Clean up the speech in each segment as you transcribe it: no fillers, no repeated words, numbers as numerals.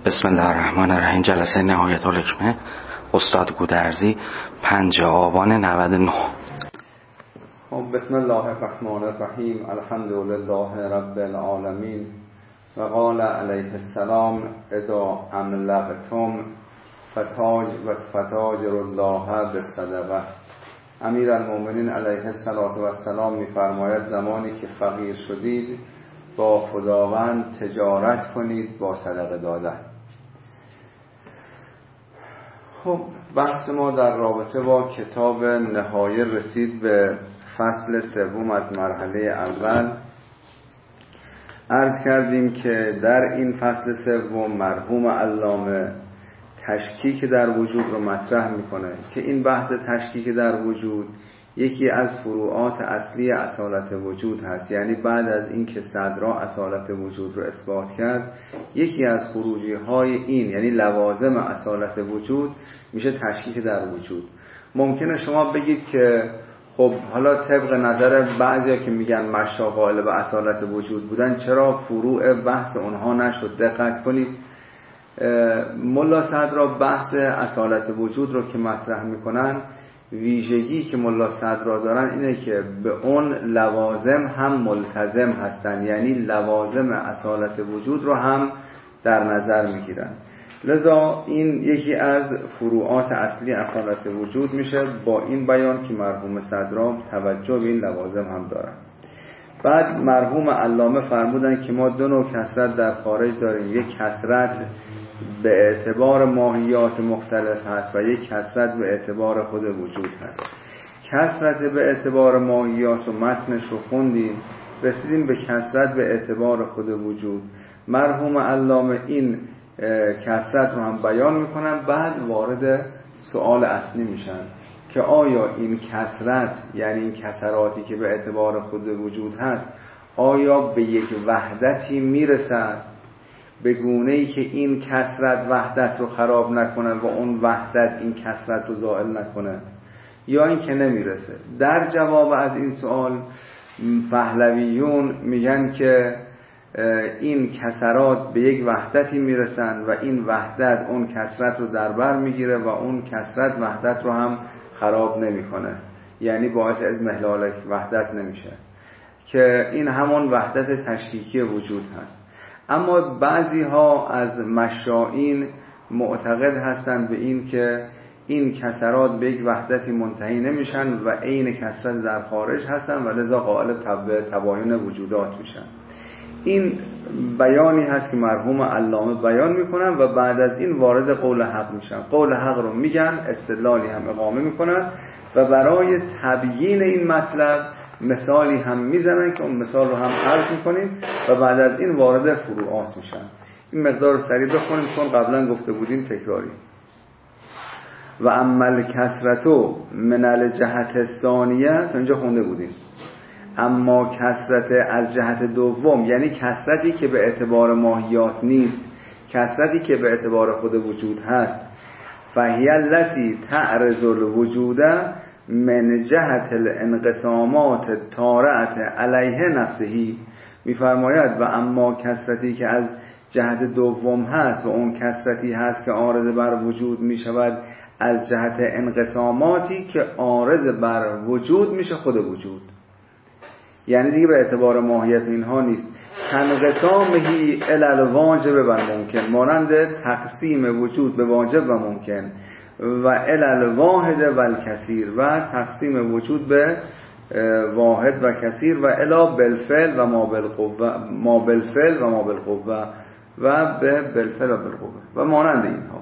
بسم الله الرحمن الرحیم. جلسه نهایت الحکمه، استاد گودرزی، 5 آبان 99. بسم الله الرحمن الرحیم. الحمد لله رب العالمین. و قال علیه السلام اذا املقتم فتاجر الله بالصدقه. امیرالمؤمنین علیه السلام می‌فرماید زمانی که فقیر شدید با خداوند تجارت کنید با صدقه دادن. خب بحث ما در رابطه با کتاب نهایه رسید به فصل سوم از مرحله اول. عرض کردیم که در این فصل سوم مرحوم علامه تشکیک در وجود رو مطرح میکنه که این بحث تشکیک در وجود یکی از فروعات اصلی اصالت وجود هست. یعنی بعد از این که صدرا اصالت وجود رو اثبات کرد، یکی از خروجی های این یعنی لوازم اصالت وجود میشه تشکیک در وجود. ممکنه شما بگید که خب حالا طبق نظر بعضیا که میگن مشا غالب اصالت وجود بودن، چرا فروع بحث اونها نشد؟ دقت کنید، ملا صدرا بحث اصالت وجود رو که مطرح میکنن، ویژگی که ملا صدرا دارن اینه که به اون لوازم هم ملتزم هستن، یعنی لوازم اصالت وجود رو هم در نظر میگیرن. لذا این یکی از فروعات اصلی اصالت وجود میشه با این بیان که مرحوم صدرا توجه به این لوازم هم دارن. بعد مرحوم علامه فرمودن که ما دو نوع کثرت در خارج داریم، یک کثرت به اعتبار ماهیات مختلف هست و یک کثرت به اعتبار خود وجود هست. کثرت به اعتبار ماهیات و متنش رو خوندیم، رسیدیم به کثرت به اعتبار خود وجود. مرحوم علامه این کثرت رو هم بیان میکنن، بعد وارد سوال اصلی میشن که آیا این کثرت یعنی این کثراتی که به اعتبار خود وجود هست آیا به یک وحدتی میرسد به گونه‌ای که این کثرت وحدت رو خراب نکنه و اون وحدت این کثرت رو زائل نکنه، یا این که نمیرسه؟ در جواب از این سوال پهلویون میگن که این کثرات به یک وحدتی میرسن و این وحدت اون کثرت رو در بر میگیره و اون کثرت وحدت رو هم خراب نمیکنه، یعنی باعث از اضمحلال وحدت نمیشه، که این همون وحدت تشکیکی وجود هست. اما بعضی ها از مشائین معتقد هستند به این که این کثرات به یک وحدتی منتهی نمیشن و عین کثرت در خارج هستن و لذا قائل تباین وجودات میشن. این بیانی هست که مرحوم علامه بیان میکنن و بعد از این وارد قول حق میشن. قول حق رو میگن، استدلالی هم اقامه میکنن و برای تبیین این مطلب مثالی هم میزنن که اون مثال رو هم عرض میکنیم و بعد از این وارد فروعات میشن. این مقدار رو سریع بخونیم چون قبلا گفته بودیم تکراری. و اما کثرتو من الجهت الثانیه، تا اینجا خونده بودیم. اما کثرت از جهت دوم، یعنی کثرتی که به اعتبار ماهیات نیست، کثرتی که به اعتبار خود وجود هست، فهی التی تعرض الوجود من جهت الانقسامات طارئة علیه نفسهی. میفرماید و اما کثرتی که از جهت دوم هست و اون کثرتی هست که عارض بر وجود میشود از جهت انقساماتی که عارض بر وجود میشه خود وجود، یعنی دیگه به اعتبار ماهیت اینها نیست. انقسامهی الی الواجب و ممکن، مانند تقسیم وجود به واجب و ممکن، و الی الواحد و الکثیر، و تقسیم وجود به واحد و کثیر، و الی بالفعل و ما بالفعل و ما بالقوه، و به بالفعل و بالقوه و مانند اینها.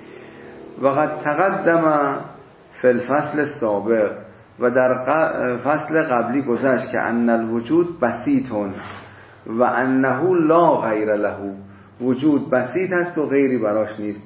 و قد تقدم فی الفصل السابق، و در فصل قبلی گذشت که ان الوجود بسیطون و انه لا غیر له، وجود بسیط است و غیری براش نیست.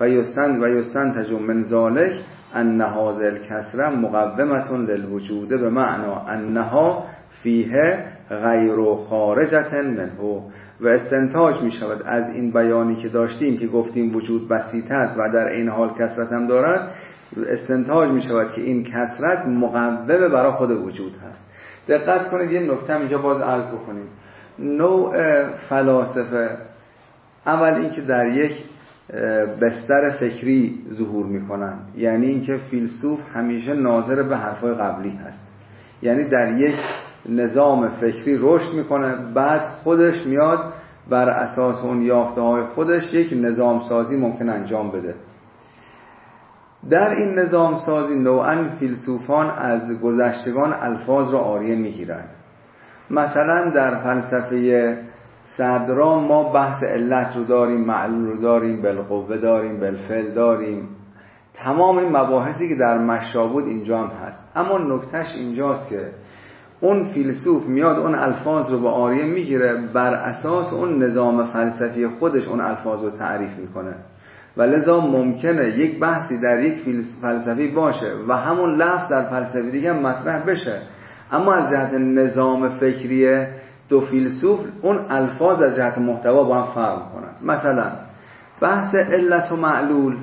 یستنتج من ذلک ان هذه الکثره مقومه للوجود به معنی انها فیه غیر خارجه منه. و استنتاج می شود از این بیانی که داشتیم که گفتیم وجود بسیط است و در این حال کثرت هم دارد، استنتاج می شود که این کثرت مقومه برای خود وجود هست. دقت کنید، یه نکته اینجا باز عرض بکنیم. نوع فلاسفه اول این که در یک بستر فکری ظهور میکنن. یعنی اینکه فیلسوف همیشه ناظر به حرفای قبلی هست، یعنی در یک نظام فکری رشد میکنه، بعد خودش میاد بر اساس اون یافته های خودش یک نظام سازی ممکن انجام بده. در این نظام سازی نوعاً فیلسوفان از گذشتگان الفاظ را عاریه میگیرند. مثلا در فلسفه صدرا ما بحث علت رو داریم، معلول رو داریم، بالقوه داریم، بالفعل داریم، تمام این مباحثی که در مشا بود اینجا هم هست. اما نکتهش اینجاست که اون فیلسوف میاد اون الفاظ رو به عاریه میگیره، بر اساس اون نظام فلسفی خودش اون الفاظ رو تعریف میکنه و لذا ممکنه یک بحثی در یک فلسفی باشه و همون لفظ در فلسفی دیگه مطرح بشه، اما از جهت نظام فکری دو فیلسوف اون الفاظ از جهت محتوا با هم فرق میکنن. مثلا بحث علت و معلول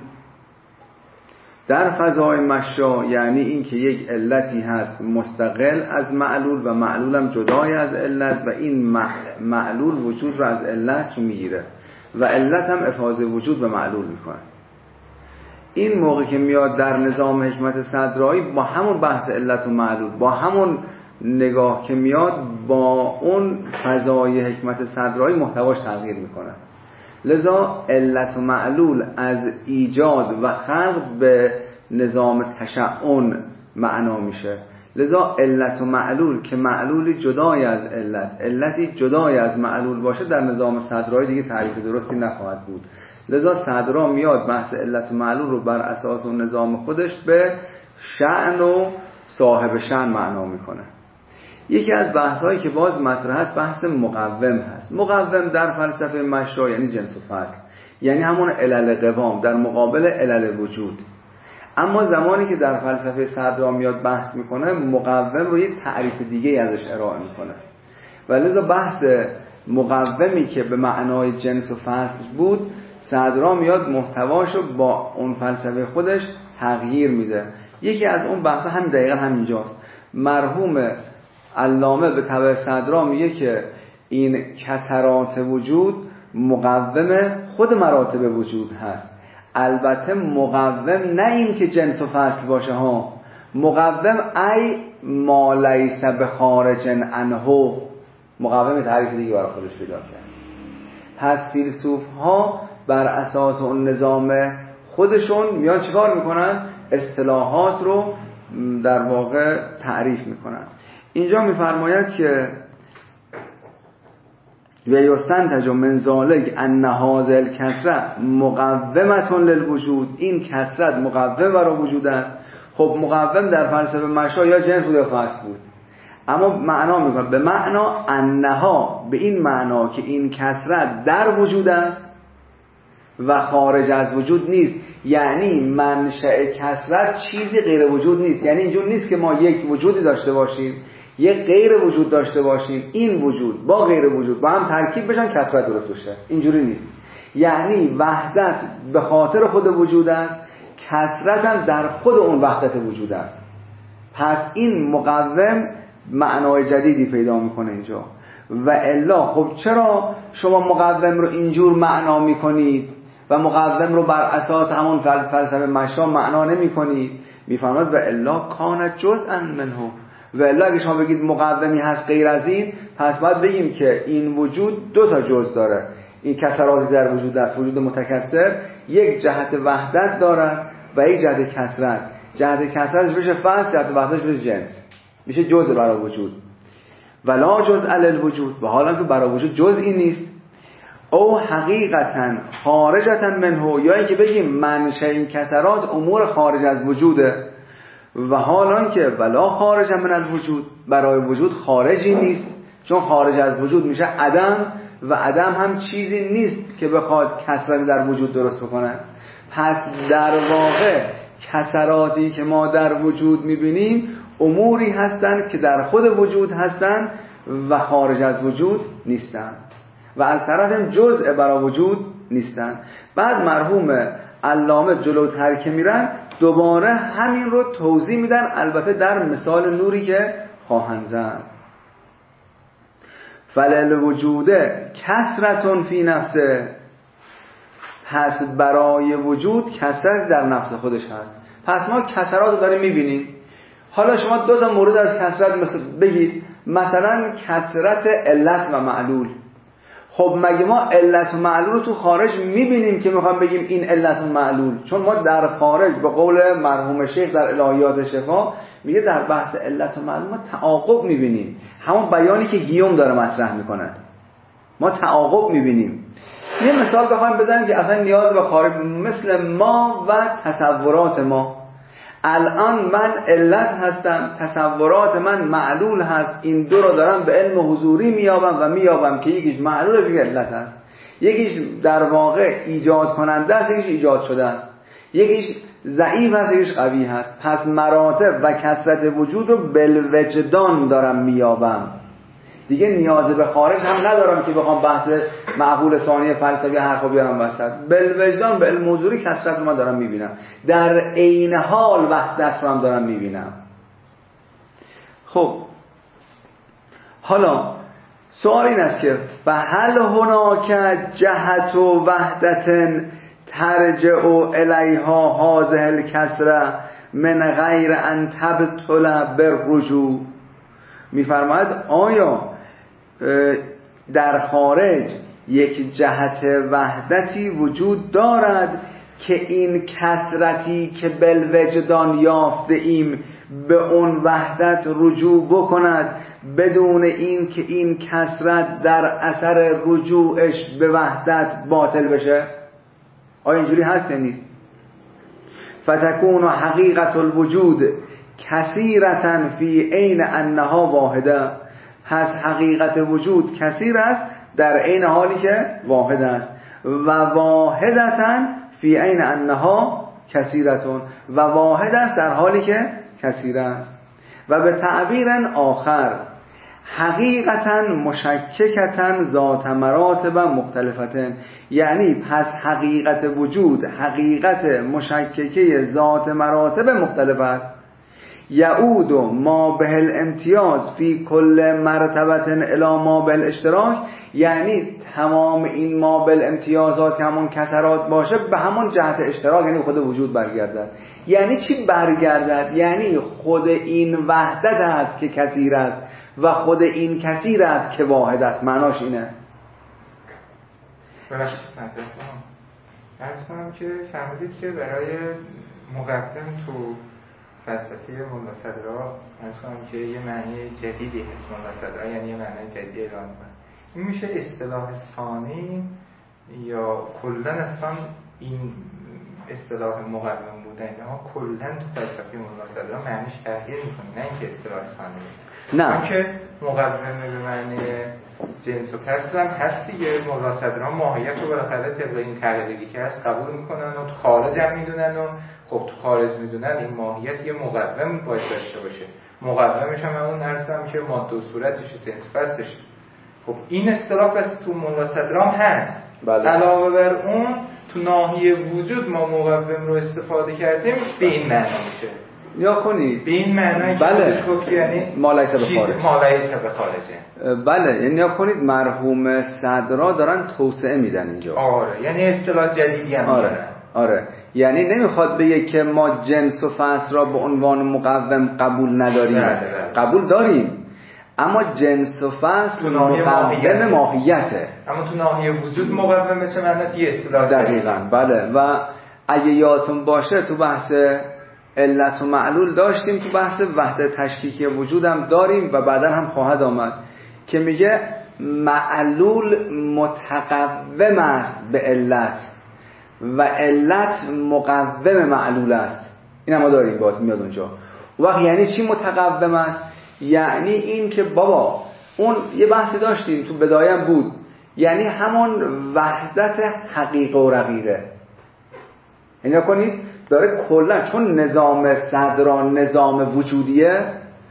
در فضای مشا یعنی این که یک علتی هست مستقل از معلول و معلول هم جدای از علت و این معلول وجود رو از علت میگیره و علت هم افاضه وجود به معلول میکنه. این موقع که میاد در نظام حکمت صدرایی با همون بحث علت و معلول، با همون نگاه که میاد، با اون فضای حکمت صدرایی محتواش تغییر میکنه. لذا علت و معلول از ایجاد و خلق به نظام تشعن معنا میشه. لذا علت و معلول که معلولی جدای از علتی جدای از معلول باشه در نظام صدرایی دیگه تعریف درستی نخواهد بود. لذا صدرا میاد بحث علت و معلول رو بر اساس اون نظام خودش به شأن و صاحب شأن معنا میکنه. یکی از بحث‌هایی که باز مطرح است بحث مقوم هست. مقوم در فلسفه مشا یعنی جنس و فصل، یعنی همون علل قوام در مقابل علل وجود. اما زمانی که در فلسفه صدرا میاد بحث میکنه، مقوم رو یه تعریف دیگه ازش ارائه میکنه و لذا بحث مقومی که به معنای جنس و فصل بود، صدرا میاد محتواشو با اون فلسفه خودش تغییر میده. یکی از اون بحثا همین دقیقاً همینجاست. مرحوم علامه به تبع صدرا میگه که این کثرات وجود مقوم خود مراتب وجود هست. البته مقوم نه این که جنس و فصل باشه ها، مقوم ای ما لیس بخارج عنه. مقوم تعریف دیگه برای خودش پیدا کرد. پس فیلسوف ها بر اساس اون نظام خودشون میان چیکار میکنن؟ اصطلاحات رو در واقع تعریف میکنن. اینجا میفرماید که و یستنتج من ذلک ان هذا الکثرة مقومة للوجود. این کثرت مقوم برای وجود است. خب مقوم در فلسفه مشا یا جنس بود یا فصل بود، اما معنا میکنه به معنا انها، به این معنا که این کثرت در وجود است و خارج از وجود نیست. یعنی منشأ کثرت چیزی غیر وجود نیست. یعنی اینجور نیست که ما یک وجودی داشته باشیم، یک غیر وجود داشته باشیم، این وجود با غیر وجود با هم ترکیب بشن کثرت درست بشه. اینجوری نیست. یعنی وحدت به خاطر خود وجود است، کثرت هم در خود اون وحدت وجود است. پس این مقوم معنای جدیدی پیدا میکنه اینجا. و الا خب چرا شما مقوم رو اینجور معنا میکنید و مقوم رو بر اساس همون فلسفه مشا معنا نمیکنید؟ میفهمد و الا کان جزءا منه. و الا اگه شما بگید مقومی هست غیر از این، پس باید بگیم که این وجود دو تا جزء داره. این کثراتی در وجود است، وجود متکثر یک جهت وحدت دارد و یک جهت کثرت. جهت کثرتش بشه فصل، جهت وحدتش بشه جنس، میشه جزء برای وجود. ولا جزء للوجود، و حالا که برای وجود جزئی نیست. او حقیقتا خارجتا منه، یا اینکه بگیم منشأ این کثرات امور خارج از وجوده. و حالا که ولا خارج من الوجود، برای وجود خارجی نیست، چون خارج از وجود میشه عدم و عدم هم چیزی نیست که بخواد کثرت در وجود درست بکنه. پس در واقع کثراتی که ما در وجود میبینیم اموری هستند که در خود وجود هستند و خارج از وجود نیستند و از طرف جزء برای وجود نیستند. بعد مرحوم علامه جلوتر که میرن دوباره همین رو توضیح میدن، البته در مثال نوری که خواهند زد. فللوجود کثرتون فی نفسه. پس برای وجود کثرت در نفس خودش هست. پس ما کثرات رو داریم میبینیم. حالا شما دو تا مورد از کثرت بگید، مثلا کثرت علت و معلول. خب مگه ما علت و معلول رو تو خارج میبینیم که میخوام بگیم این علت و معلول؟ چون ما در خارج به قول مرحوم شیخ در الهیات شفا میگه در بحث علت و معلول ما تعاقب میبینیم، همون بیانی که هیوم داره مطرح میکنه، ما تعاقب میبینیم. یه مثال بخوایم بزنیم که اصلا نیاز به خارج، مثل ما و تصورات ما. الان من علت هستم، تصورات من معلول هست، این دو رو دارم به علم حضوری میابم و میابم که یکیش معلول است، یکیش علت است، یکیش در واقع ایجاد کننده است، یکیش ایجاد شده است، یکیش ضعیف است، یکیش قوی هست. پس مراتب و کثرت وجود رو بالوجدان دارم میابم، دیگه نیاز به خارج هم ندارم که بخوام بحث معقول ثانی فلسفی حرفا بیارم وسط. بالوجدان به علم حضوری کثرت ما دارم میبینم، در عین حال وحدت رو هم دارم میبینم. خب حالا سوال این است که فهل هناک جهت و وحدت ترجع الیها هذه الکثره من غیر ان تبطل بالرجوع. میفرماید آیا در خارج یک جهت وحدتی وجود دارد که این کثرتی که بالوجدان یافته ایم به اون وحدت رجوع بکند بدون این که این کثرت در اثر رجوعش به وحدت باطل بشه؟ آیا اینجوری هست یا نیست؟ فتکون حقیقت الوجود کثیرة فی عین انها واحده. پس حقیقت وجود کثیر است در عین حالی که واحد است، و واحدة فی عین انها کثیرة، و واحد است در حالی که کثیر است. و به تعبیر آخر حقیقتا مشککتا ذات مراتب مختلفتن، یعنی پس حقیقت وجود حقیقت مشککه ذات مراتب مختلف است. یعود ما به الامتیاز فی کل مرتبه الی ما به الاشتراک، یعنی تمام این ما به الامتیازات که همون کثرات باشه به همون جهت اشتراک، یعنی خود وجود برگردد. یعنی چی برگردد؟ یعنی خود این وحدت است که کثیر است و خود این کثیر است که واحد است. معناش اینه. عرض کنم که فهمیدید که برای مقدم تو فلسفه ملا صدرا عرض کنم که یه معنی جدیدی هست ملا صدرا، یعنی یه معنی جدیدی اعلان کنه. این میشه اصطلاح ثانی یا کلا اصلا این اصطلاح مقدم بودن یا کلا تو فلسفه ملا صدرا معنیش تغییر میکنه، نه اینکه اصطلاح ثانی. نه که مقدمه به معنی جنس و کسر هم هست دیگه. ملا صدرا ماهیت رو بالاخره طبق این تغییری که هست قبول میکنن و تو خارج هم میدونن و خب تو خارج میدونن این ماهیت یه مقدم باید داشته باشه. مقدمش هم همون عرضم که ماده و صورتش سنس فصلش. خب این اصطلاح پس تو ملا صدرا هم هست. بله. علاوه بر اون تو ناحیه وجود ما مقدم رو استفاده کردیم به این معنی میشه. یا کنید به این معنی بله. که یعنی ما لیس به خارج. ما لیس به خارجه. بله، یعنی یا کنید مرحوم صدرا دارن توسعه میدن اینجا. آره، یعنی اصطلاح جدیدی هم آره. آره، یعنی نمیخواد بگه که ما جنس و فصل را به عنوان مقوم قبول نداریم. بله. قبول داریم، اما جنس و فصل مقوم ماهیته. اما تو ناحیه وجود مقوم بشه معنی یه اصطلاح دقیقاً. بله، و اگه یادتون باشه تو بحث علت و معلول داشتیم، تو بحث وحدت تشکیکی وجودم داریم و بعدا هم خواهد آمد که میگه معلول متقوم است به علت و علت مقوم معلول است. این هم ما داریم، باز میاد اونجا. وقت یعنی چی متقوم است؟ یعنی این که بابا اون یه بحثی داشتیم تو بدایم بود، یعنی همون وحدت حقیقه و رقیقه. اینا کنید داره کلا، چون نظام صدرا نظام وجودیه،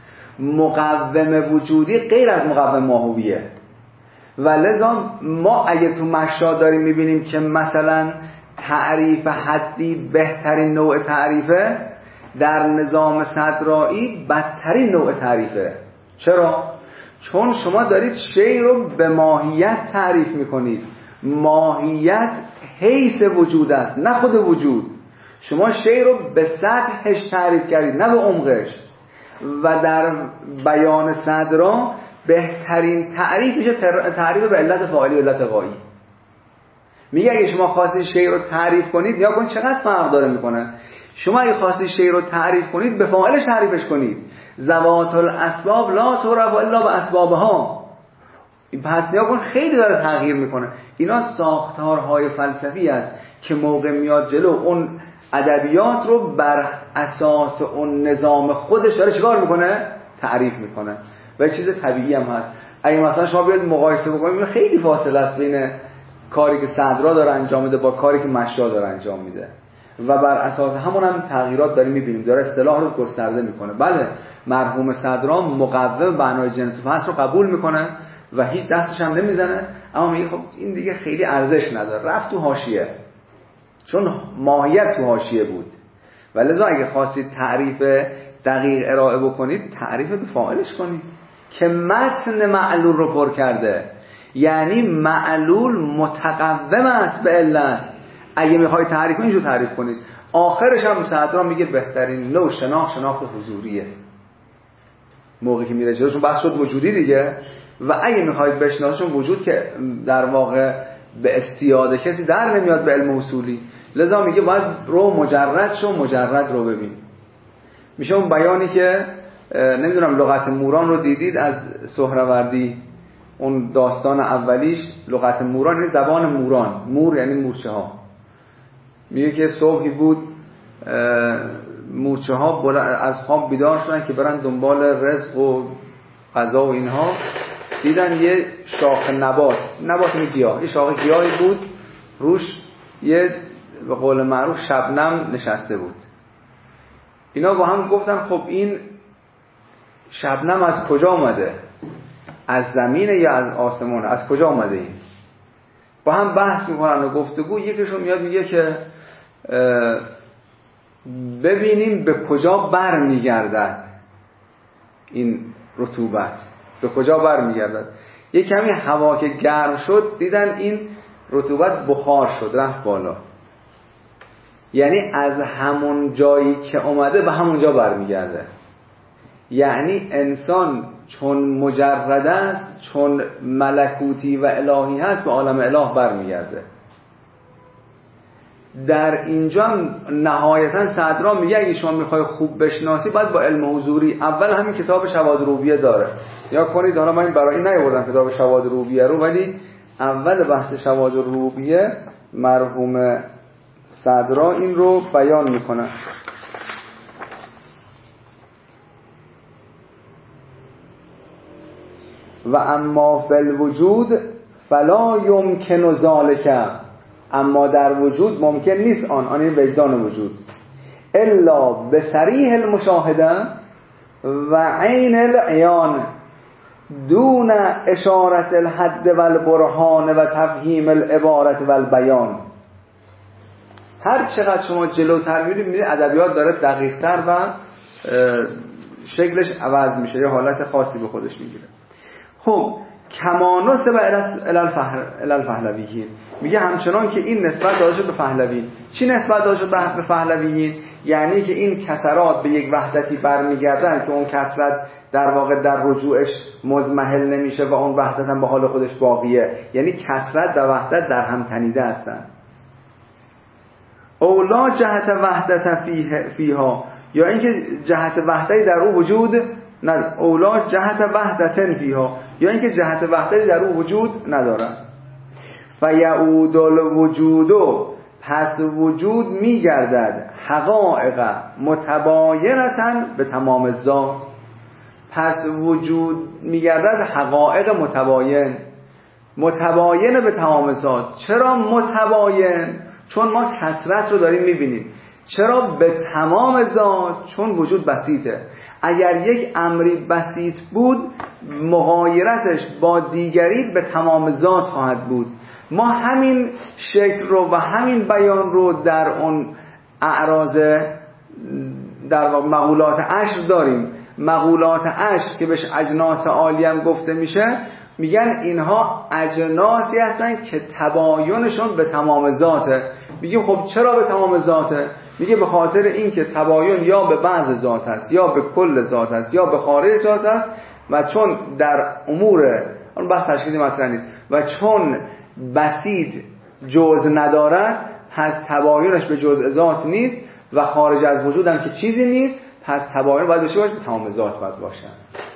مقوم وجودی غیر از مقوم ماهویه، و لذا ما اگه تو مشا داریم میبینیم که مثلا تعریف حدی بهترین نوع تعریفه، در نظام صدرایی بدترین نوع تعریفه. چرا؟ چون شما دارید شی رو به ماهیت تعریف میکنید، ماهیت حیث وجود است نه خود وجود. شما شی رو به سطحش تعریف کردید نه به عمقش. و در بیان صدرا بهترین تعریف میشه تعریف به علت فاعلی و علت غایی. میگه اگه شما خواستید شی رو تعریف کنید، یا کنید چقدر فرق داره میکنه. شما اگه خواستید شی رو تعریف کنید به فاعلش تعریفش کنید. ذوات الاسباب لا تعرف الا باسبابها. پس نیا کن خیلی داره تغییر میکنه. اینا ساختارهای فلسفی است که موقع میاد جلو اون ادبیات رو بر اساس اون نظام خودش داره چیکار میکنه؟ تعریف میکنه. و چیز طبیعی هم هست. اگه مثلا شما بیاید مقایسه بکنید خیلی فاصله است بین کاری که صدرا داره انجام میده با کاری که مشا داره انجام میده و بر اساس همون هم تغییرات داریم میبینیم. داره اصطلاح رو گسترده میکنه. بله مرحوم صدرا مقوم بنای جنس و فصل رو قبول میکنه و هیچ دستش هم نمیزنه، اما میگه خب این دیگه خیلی ارزش نداره، رفت تو حاشیه، چون ماهیت تو حاشیه بود. ولذا اگه خواستید تعریف دقیق ارائه بکنید تعریف به فاعلش کنید که متن معلول رو پر کرده. یعنی معلول متقوم است به علت. اگه میخوای تعریف کنید اینجور تعریف کنید. آخرش هم صدرا میگه بهترین نوع شناخت حضوریه. موقعی که میره جلوشون بحث شد وجودی دیگه. و اگه میخواید بشناسون وجود که در واقع به استیاد کسی در نمیاد به علم اصولی، لذا میگه باید رو مجرد شو، مجرد رو ببین. میشه اون بیانی که نمیدونم لغت موران رو دیدید از سهروردی، اون داستان اولیش لغت موران یعنی زبان موران. مور یعنی مورچه ها. میگه که صبحی بود مورچه ها از خواب بیدار شدن که برن دنبال رزق و غذا و اینها. دیدن یه شاخ نبات گیاه، یه شاخ گیاهی بود روش یه به قول معروف شبنم نشسته بود. اینا با هم گفتن خب این شبنم از کجا اومده؟ از زمینه یا از آسمانه؟ از کجا اومده این؟ با هم بحث میکنن و گفتگو. یکیشون میاد میگه که ببینیم به کجا بر میگردد این رطوبت، به کجا بر میگردد. یه کمی هوا که گرم شد دیدن این رطوبت بخار شد رفت بالا. یعنی از همون جایی که اومده به همون جا بر میگرده. یعنی انسان چون مجرد است، چون ملکوتی و الهی هست، به عالم اله بر میگرده. در اینجا نهایتا صدرا میگه اگه شما میخوای خوب بشناسی باید با علم حضوری. اول همین کتاب شواهد روبیه داره، یا کنید. حالا من برای این نیاوردم کتاب شواهد روبیه رو، ولی اول بحث شواهد روبیه مرحوم صدرا این رو بیان میکنه. و اما فی الوجود فلا یمکن ذلک، اما در وجود ممکن نیست آن این وجدان وجود، الا بصریح المشاهده و عین العیان دون اشارت الحد و البرهان و تفهیم العبارت و البیان. هر چقدر شما جلوتر میرید ادبیات داره دقیق‌تر و شکلش عوض میشه، یه حالت خاصی به خودش میگیره. خب کما نسب الی الفهلویین، میگه همچنان که این نسبت داده شد به پهلوی. چی نسبت داده شد به پهلویین؟ یعنی که این کسرات به یک وحدتی برمیگردن که اون کسرت در واقع در رجوعش مضمحل نمیشه و اون وحدت هم به حال خودش باقیه. یعنی کسرت و وحدت در هم تنیده هستن. اولا جهت وحدت فیها، یا اینکه جهت وحدتی در او وجود نداره. اولا جهت وحدتن فیها، یا اینکه جهت وحدتی در او وجود نداره. فیعود الوجود، پس وجود میگردد حقائق متباینتن به تمام ذات. پس وجود میگردد حقایق متباین به تمام ذات. چرا متباین؟ چون ما کثرت رو داریم میبینیم. چرا به تمام ذات؟ چون وجود بسیطه. اگر یک امری بسیط بود مغایرتش با دیگری به تمام ذات خواهد بود. ما همین شکل رو و همین بیان رو در اون اعراض در مقولات عشر داریم. مقولات عشر که بهش اجناس عالی هم گفته میشه، میگن اینها اجناسی هستن که تباینشون به تمام ذاته. میگیم خب چرا به تمام ذاته؟ میگه به خاطر این که تباین یا به بعض ذات است یا به کل ذات است یا به خارج ذات است و چون در امور اون بحث تشکیلی مطرح نیست و چون بسیط جزء ندارد پس تباینش به جزء ذات نیست و خارج از وجود هم که چیزی نیست پس تباین باید بشه به تمام ذات باید باشن.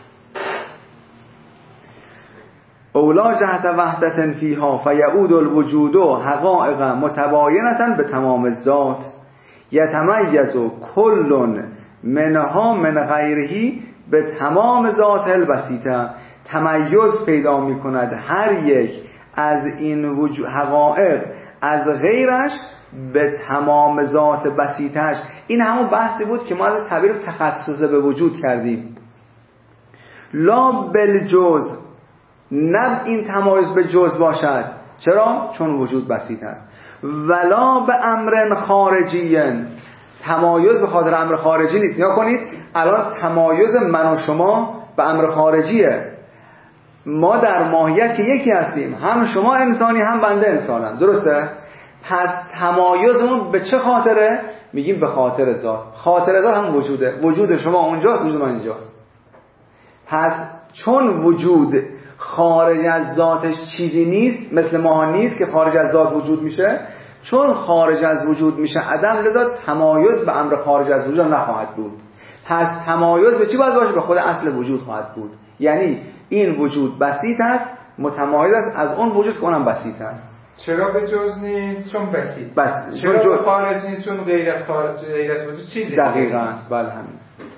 اولا جهت وحدت فیها فیعود الوجود حقائق متباینة به تمام ذات یتمیز کل منها من غیره به تمام ذات البسیطه. تمیز پیدا می کند هر یک از این حقائق از غیرش به تمام ذات بسیطش. این همون بحثی بود که ما از تعبیر تخصص به وجود کردیم. لا بالجز، نه این تمایز به جز باشد. چرا؟ چون وجود بسیط است. ولا به امر خارجی، تمایز به خاطر امر خارجی نیست. نیا کنید الان تمایز من و شما به امر خارجیه. ما در ماهیت که یکی هستیم، هم شما انسانی هم بنده انسانم، درسته؟ پس تمایزمون به چه خاطره؟ میگیم به خاطر ذات. خاطر ذات هم وجوده. وجود شما اونجاست، وجود من اینجاست. پس چون وجود خارج از ذاتش چیزی نیست، مثل ما نیست که خارج از ذات وجود میشه، چون خارج از وجود میشه عدم، لذا تمایز به امر خارج از وجود نخواهد بود. پس تمایز به چی باید باشه؟ به خود اصل وجود خواهد بود. یعنی این وجود بسیط است، متمایز است از اون وجود که اونم بسیط است. چرا به جز نیست؟ چون بسیط. چرا به خارج نیست؟ چون غیر از وجود چیزی. دقیقاً بله همین.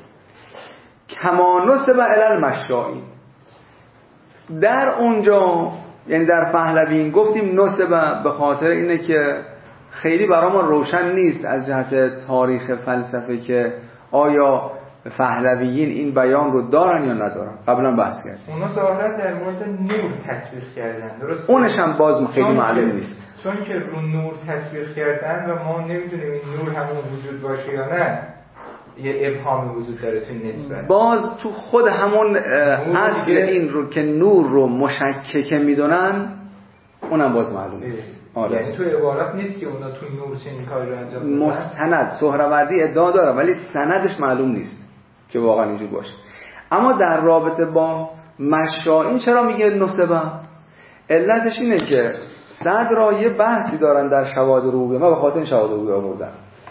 کما نسب الی المشائی، در اونجا یعنی در پهلوی گفتیم نسب به خاطر اینه که خیلی برامون روشن نیست از جهت تاریخ فلسفه که آیا پهلویین این بیان رو دارن یا ندارن. قبلا بحث کردیم. اونا ظاهرا در مورد نور تطبیق کردن، درسته؟ اونش هم باز خیلی معلوم نیست. چون که رو نور تطبیق کردن و ما نمیدونیم این نور همون وجود باشه یا نه، یه ابهام وجود داره تو نسبت. باز تو خود همون اصل این رو که نور رو مشککه میدونن اونم باز معلوم نیست. آره. یعنی تو عبارت نیست که اونا تو نور چنین کاری رو انجام دادن. مستند سهروردی ادعا داره ولی سندش معلوم نیست که واقعا اینجور باشه. اما در رابطه با مشائین چرا میگه نسبه؟ علتش اینه که صدر یه بحثی دارن در شواهد ربوبیه. من به خاطر این شواهد ربوبیه آوردم.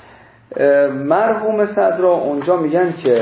مرحوم صدر اونجا میگن که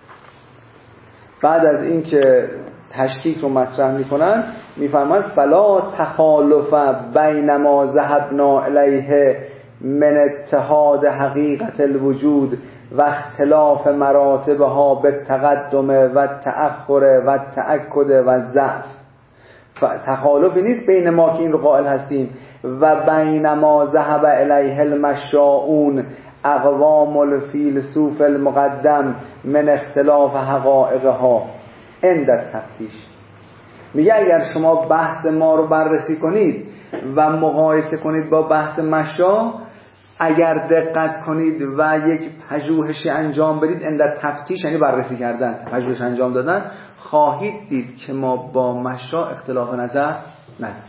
بعد از این که تشکیک رو مطرح میکنن میفرماند فلا تخالف بین ما ذهبنا الیه من اتحاد حقیقت الوجود و اختلاف مراتبها بالتقدم و تأخر و تأکد و ضعف. تخالفی نیست بین ما که این رو قائل هستیم و بین ما ذهب الیه المشاؤون اقوام الفیلسوف المقدم من اختلاف حقائقها عند التفتیش. میگه اگر شما بحث ما رو بررسی کنید و مقایسه کنید با بحث مشا، اگر دقت کنید و یک پژوهشی انجام بدید، عند تفتیش یعنی بررسی کردن، پژوهش انجام دادن، خواهید دید که ما با مشا اختلاف نظر نداریم.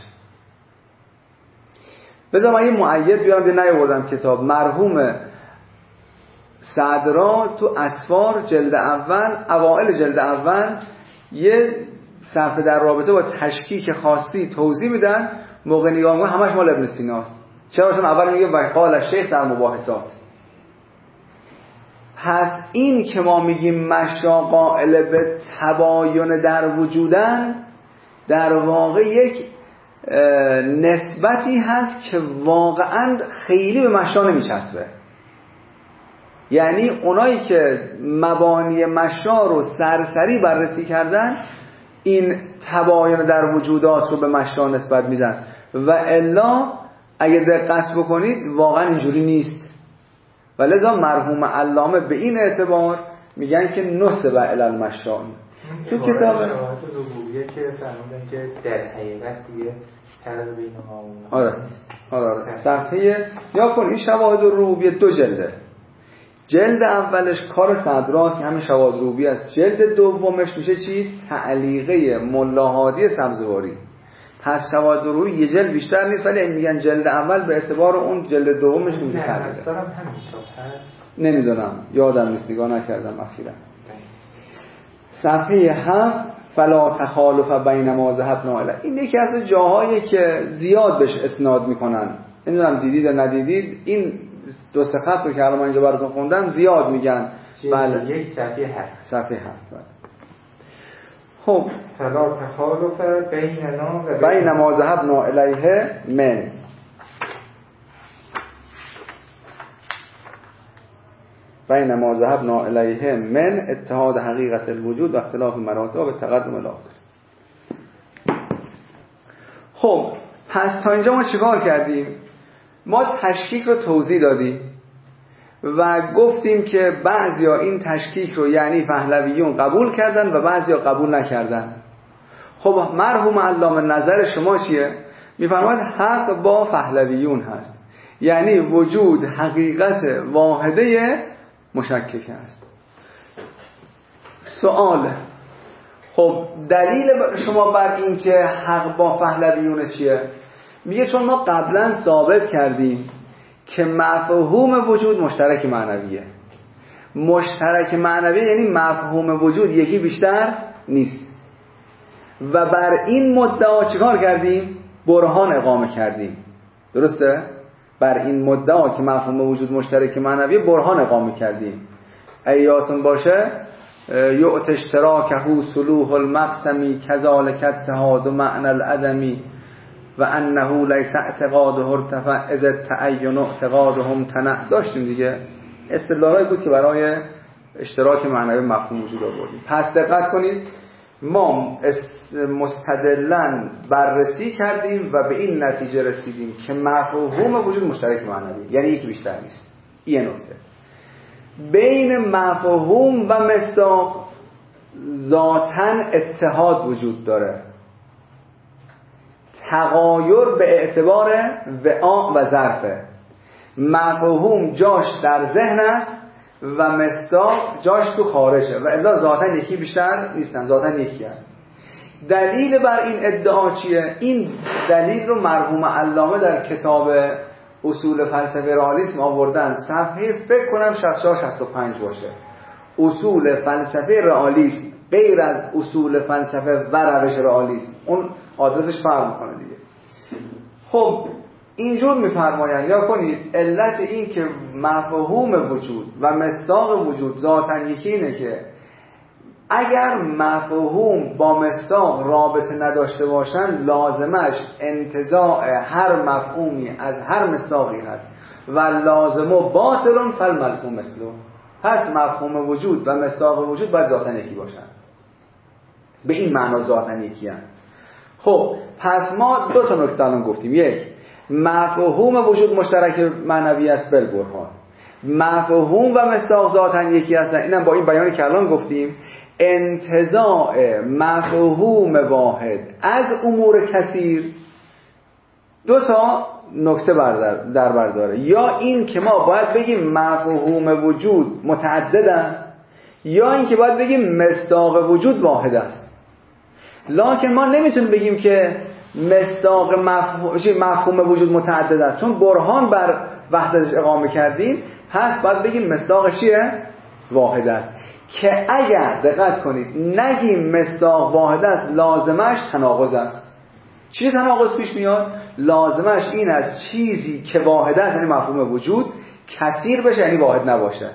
بذار من یه مؤید بیارم که نیاوردم کتاب. مرحوم صدرا تو اسفار جلد اول، اوائل جلد اول یه صفحه در رابطه با تشکیک خاصی توضیح میدن. موقع نگاه میکنم همش مال ابن سیناست. چرا؟ چون اول میگه وقال شیخ در مباحثات. پس این که ما میگیم مشا قائل به تباین در وجودن، در واقع یک نسبتی هست که واقعا خیلی به مشا نمیچسبه. یعنی اونایی که مبانی مشا رو سرسری بررسی کردن این تباین در وجودات رو به مشا نسبت میدن و الا اگه دقت بکنید واقعا اینجوری نیست. و لذا مرحوم علامه به این اعتبار میگن که نسب الی المشا. تو کتاب ربوبیه که فرمودن که در حقیقت دیگه فرق بین ما و آره صفحه یا کن این شواهد ربوبیه 2 جلده. جلد اولش کار صدراست که همین شوادروبی است. جلد دومش میشه چی؟ تعلیقه ملا هادی سبزواری. پس شوادروبی یه جلد بیشتر نیست، ولی میگن جلد اول به اعتبار اون جلد دومش میشه تعلیقه. نمیدونم، یادم نیست، نگاه نکردم اخیراً. صفحه 7 فلا تخالف بین ما ذهبنا الیه. این یکی از جاهایی که زیاد بهش اسناد میکنن. نمیدونم دیدید یا ندیدید، این دو سه خط رو که الان اینجا براتون خوندم زیاد میگن. بله، یک صفحه 7. صفحه 7 بله. خب فلا تخالف بیننا و بین ما ذهبنا الیه من. بین ما ذهبنا الیه من اتحاد حقیقت الوجود و اختلاف مراتب و تقدم الاخر. خب پس تا اینجا ما چیکار کردیم؟ ما تشکیک رو توضیح دادیم و گفتیم که بعضیا این تشکیک رو یعنی پهلویون قبول کردن و بعضیا قبول نکردن. خب مرحوم علامه نظر شما چیه؟ میفرماید حق با پهلویون هست، یعنی وجود حقیقت واحده مشکک است. سوال، خب دلیل شما بر این که حق با پهلویون چیه؟ میگه چون ما قبلا ثابت کردیم که مفهوم وجود مشترک معنویه. مشترک معنویه یعنی مفهوم وجود یکی بیشتر نیست. و بر این مدعا چیکار کردیم؟ برهان اقامه کردیم. درسته؟ بر این مدعا که مفهوم وجود مشترک معنویه برهان اقامه کردیم. ایاتون باشه یؤت اشتراکه صلوح المقسمی کذالک اتحاد معنی العدمی و انه لیس اعتقاده ارتفع اذ التعین اعتقادهم تنع. داشتیم دیگه، اصطلاحی بود که برای اشتراک معنوی مفهوم وجود آوردیم. پس دقت کنید، ما مستدلن بررسی کردیم و به این نتیجه رسیدیم که مفهوم وجود مشترک معنوی یعنی یکی بیشتر نیست. این نکته. بین مفهوم و مصداق ذاتاً اتحاد وجود داره، تغایر به اعتبار وعاء و ظرفه. مفهوم جاش در ذهن است و مصداق جاش تو خارجه و الا ذاتاً یکی بیشتر نیستن، ذاتاً یکی هست. دلیل بر این ادعا چیه؟ این دلیل رو مرحوم علامه در کتاب اصول فلسفه رئالیسم آوردن، صفحه فکر کنم 64-65 باشه. اصول فلسفه رئالیسم غیر از اصول فلسفه و روش رئالیسم، اون آدرسش فرق میکنه دیگه. خب اینجور میفرمایند یا کنید علت این که مفهوم وجود و مصداق وجود ذاتاً یکی اینه که اگر مفهوم با مصداق رابطه نداشته باشن لازمش انتزاع هر مفهومی از هر مصداقی هست و لازم و باطل فالملزوم مثله. پس مفهوم وجود و مصداق وجود باید ذاتاً یکی باشن، به این معنا ذاتاً یکی هست. خب پس ما دو تا نکته الان گفتیم. یک، مفهوم وجود مشترک معنوی است بالبرهان. مفهوم و مصداق ذاتاً یکی هستن، اینم با این بیانی که الان گفتیم. انتزاع مفهوم واحد از امور کثیر دو تا نکته در بر داره. یا این که ما باید بگیم مفهوم وجود متعدد است، یا این که باید بگیم مصداق وجود واحد است. لکن ما نمیتونیم بگیم که مصداق مفهوم وجود متعدد است، چون برهان بر وحدتش اقامه کردیم. پس باید بگیم مصداقش چیه؟ واحد است. که اگر دقت کنید نگیم مصداق واحد است لازمش تناقض است. چی تناقض پیش میاد؟ لازمش این است چیزی که واحد است یعنی مفهوم وجود کثیر بشه یعنی واحد نباشه،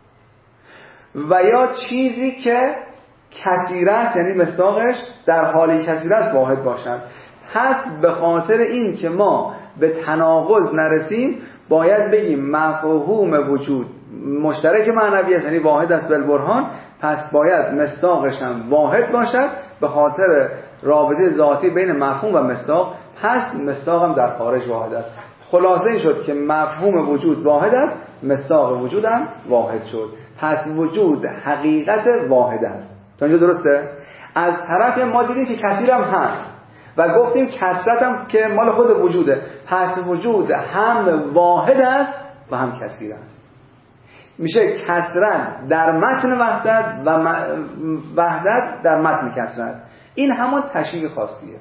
و یا چیزی که کثیر است یعنی مصداقش در حالی کثیر است واحد باشد. پس به خاطر این که ما به تناقض نرسیم باید بگیم مفهوم وجود مشترک معنوی است یعنی واحد است بالبرهان، پس باید مصداقش هم واحد باشد به خاطر رابطه ذاتی بین مفهوم و مصداق. پس مصداق هم در خارج واحد است. خلاصه این شد که مفهوم وجود واحد است، مصداق وجود هم واحد شد. پس وجود حقیقت واحد است. تا اینجا درسته؟ از طرف ما دیدیم که کثیر هم هست و گفتیم کثرت هم که مال خود وجوده. پس وجود هم واحد است و هم کثیر است. میشه کسرت در متن وحدت و وحدت در متن کسرت. این همون تشریح خاصیه.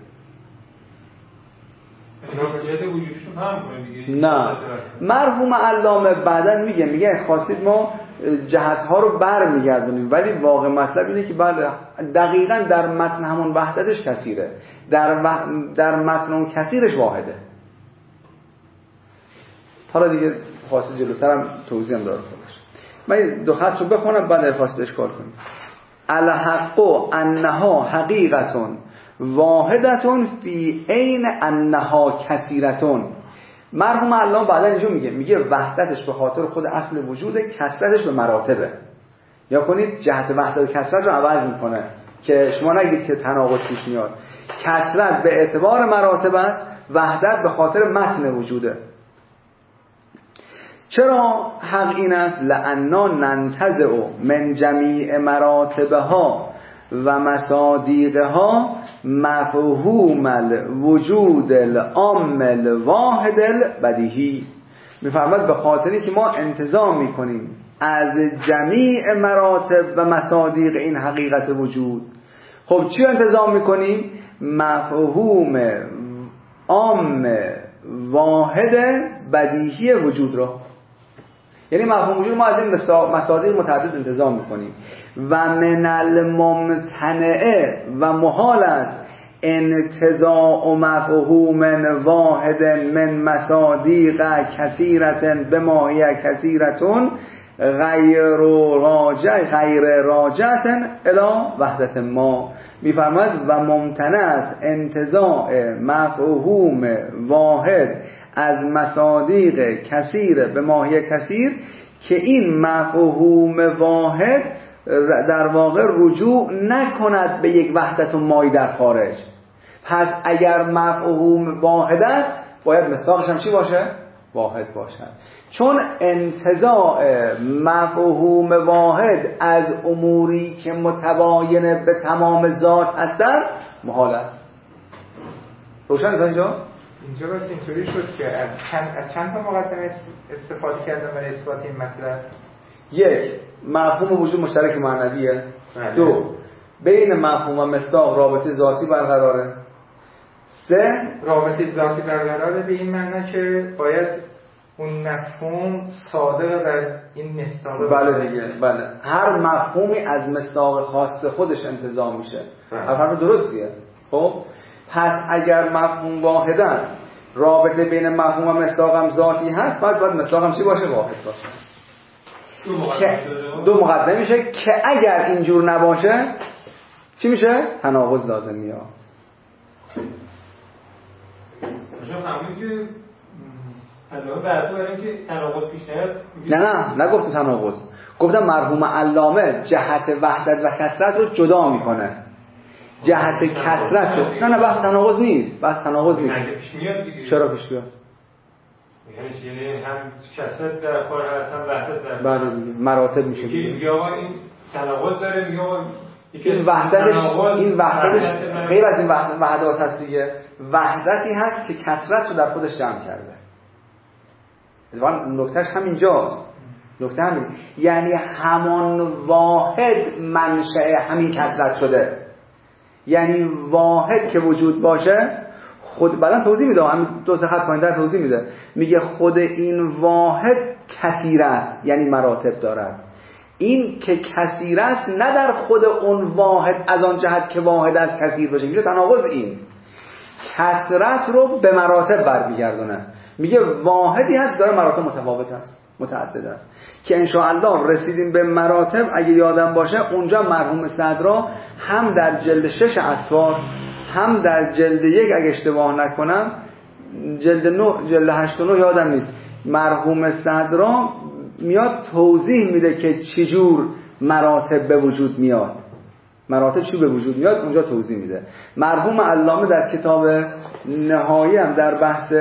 خاصیت وجودیشون هم کنه دیگه. نه، مرحوم علامه بعدن میگه خواستید ما جهت‌ها رو برمیگردونیم، ولی واقع مطلب اینه که بله دقیقاً در متن همون وحدتش کثیره، در متن اون کثیرش واحده. حالا دیگه خواستید جلوترم توضیح هم داره خودش. من دو خط رو بخونم بعد خواستید اشکال کنیم. الحق انها حقیقتون واحدتون فی عین انها کثیرتون. مرحوم علامه بعدا اینجا میگه وحدتش به خاطر خود اصل وجوده، کثرتش به مراتبه. یا کنید جهت وحدت و کثرت رو عوض میکنه که شما نگید که تناقض پیش میاد. کثرت به اعتبار مراتب است، وحدت به خاطر متن وجوده. چرا حق این است؟ لأننا ننتزع من جمیع مراتبها و مصادیقها مفهوم الوجود العام الواحد البدیهی. میفرماد به خاطری که ما انتزاع میکنیم از جمیع مراتب و مصادیق این حقیقت وجود. خب چی انتزاع میکنیم؟ مفهوم عام واحد بدیهی وجود را. یعنی مفهوم وجود ما از این مصادیق متعدد انتزاع میکنیم. و من الممتنع و محال است انتزاع مفهوم واحد من مصادیق کثیرت بما هی کثیرتون غیر راجعت الی وحدت ما. میفرماید و ممتنع است انتزاع مفهوم واحد از مصادیق کثیر به ماهی کثیر که این مفهوم واحد در واقع رجوع نکند به یک وحدت مایی در خارج. پس اگر مفهوم واحد است باید مصداقش هم چی باشه؟ واحد باشد. چون انتزاع مفهوم واحد از اموری که متباینه به تمام ذات هستند محال است. روشن تا اینجا؟ اینجا بس اینطوری شد که از چند تا مقدمه استفاده کردم برای اثبات این مطلب. یک، مفهوم وجود مشترک معنویه. دو، بین مفهوم و مصداق رابطه ذاتی برقراره. سه، رابطه ذاتی برقراره به این معنی که باید اون مفهوم صادق در این مصداق. بله دیگه، بله. هر مفهومی از مصداق خاص خودش انتزاع میشه. حرف درستیه. خب پس اگر مفهوم واحد است، رابطه بین مفهوم و مصداق هم ذاتی هست، باید مصداق هم چی باشه؟ واحد باشه. دو مقدمه میشه که اگر اینجور نباشه چی میشه؟ تناقض لازم میاد. همونی که علامه براتون برای که تناقض پیش نیاد. نه نگفتم تناقض، گفتم مرحوم علامه جهت وحدت و کثرت رو جدا میکنه. جهت کثرت رو نه بحث تناقض نیست، بحث تناقض نیست. پیش میاد دیگه. چرا پیش میاد؟ یعنی هم کثرت در کار هست هم وحدت در. بله دیگه، مراتب میشه. میگه آقا این تناقض داره، میگه آقا این وحدتش غیر از این وحدات هست دیگه. وحدتی هست که کثرت رو در خودش جمع کرده. نکتهش همینجاست. نکته همین، یعنی همان واحد منشأ همین کثرت شده. یعنی واحد که وجود باشه، خود بعداً توضیح میده، همین دو سه خط پایین‌تر توضیح میده، میگه خود این واحد کثیر است، یعنی مراتب دارد. این که کثیر است نه در خود اون واحد از آن جهت که واحد از کثیر باشه، میشه تناقض. این کثرت رو به مراتب برمیگردونه. میگه واحدی هست داره مراتب متفاوت است، متعدد است، که انشاءالله رسیدیم به مراتب. اگه یادم باشه اونجا مرحوم صدرا هم در جلد 6 اسوار هم در جلد 1 اگه اشتباه نکنم جلد 9 جلد 8 و 9 یادم نیست، مرحوم صدرا میاد توضیح میده که چجور مراتب به وجود میاد، مراتب چی به وجود میاد اونجا توضیح میده. مرحوم علامه در کتاب نهایی هم در بحث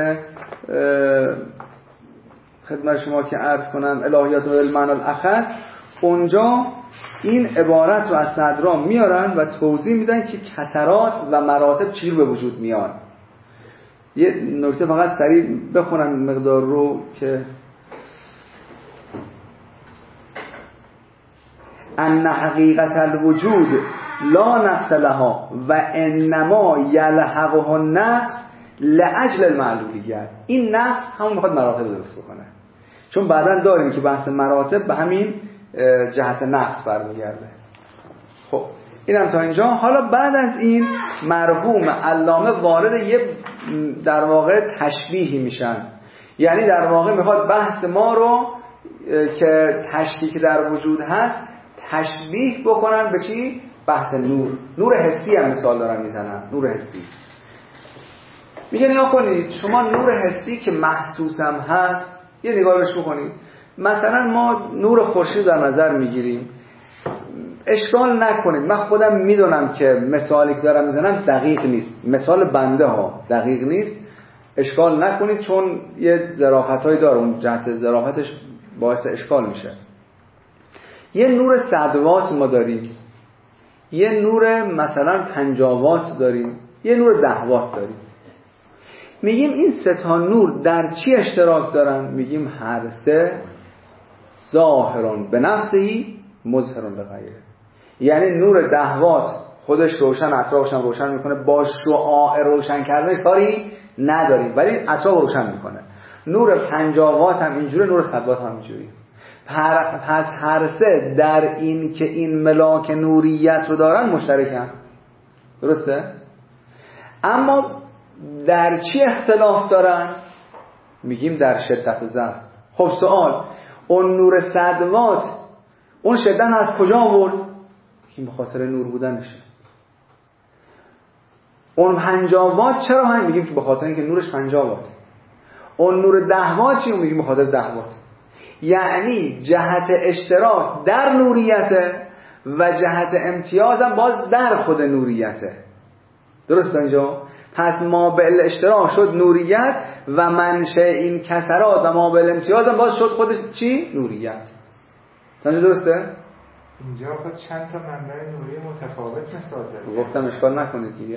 خدمت شما که عرض کنم الهیات و المعنى الاخص، اونجا این عبارت رو از صدرا میارن و توضیح میدن که کثرات و مراتب چی به وجود میاد. یه نکته فقط سریع بخونم مقدار رو که ان حقیقت الوجود لا نقص لها و انما یلحقه النقص لاجل المعلولیت. این نقص همون میخواد مراتب درست بکنه، چون بعداً داریم که بحث مراتب به همین جهت نقص برمیگرده. خب اینم تا اینجا. حالا بعد از این مرحوم علامه وارد یه در واقع تشبیهی میشن، یعنی در واقع میخواد بحث ما رو که تشکیک در وجود هست تشبیه بکنن به چی؟ بحث نور حسی هم مثال دارن میزنن. نور حسی میگه نگاه کنید شما نور حسی که محسوس هم هست یه نگاه بهش بکنید. مثلا ما نور خورشید در نظر میگیریم، اشکال نکنید، من خودم میدونم که مثالی که دارم میزنم دقیق نیست، مثال بنده ها دقیق نیست، اشکال نکنید چون یه ظرافتایی داره، اون جهت ظرافتش باعث اشکال میشه. یه نور 100 وات ما داریم، یه نور مثلا 50 وات داریم، یه نور 10 وات داریم. میگیم این سه تا نور در چی اشتراک دارن؟ میگیم هر سه ظاهرون به نفسهی مظهرون به غیره. یعنی نور 10 وات خودش روشن، اطرافش هم روشن میکنه، با شعاع روشن کردنش کاری نداریم ولی اطراف روشن میکنه. نور 50 وات هم اینجوری، نور 100 وات هم اینجوری. پس هر سه در این که این ملاک نوریت رو دارن مشترکن، درسته؟ اما در چی اختلاف دارن؟ میگیم در شدت و ضعف. خب سوال، اون نور 100 وات اون شدت از کجا آورد؟ این به خاطر نور بودنشه. اون 50 وات چرا هم میگیم که به خاطر اینکه نورش 50 وات. اون نور 10 وات چی؟ میگیم به خاطر 10 وات. یعنی جهت اشتراک در نوریته و جهت امتیاز هم باز در خود نوریته. درست اینجا؟ پس مابعد اشتراک شد نوریت و منشأ این کسرات و مابعد امتیاز هم باز شد خودش چی؟ نوریت. درسته؟ اینجا خود چند تا منبع نوری متفاوت مثال داره. گفتم اشکال نکنید دیگه.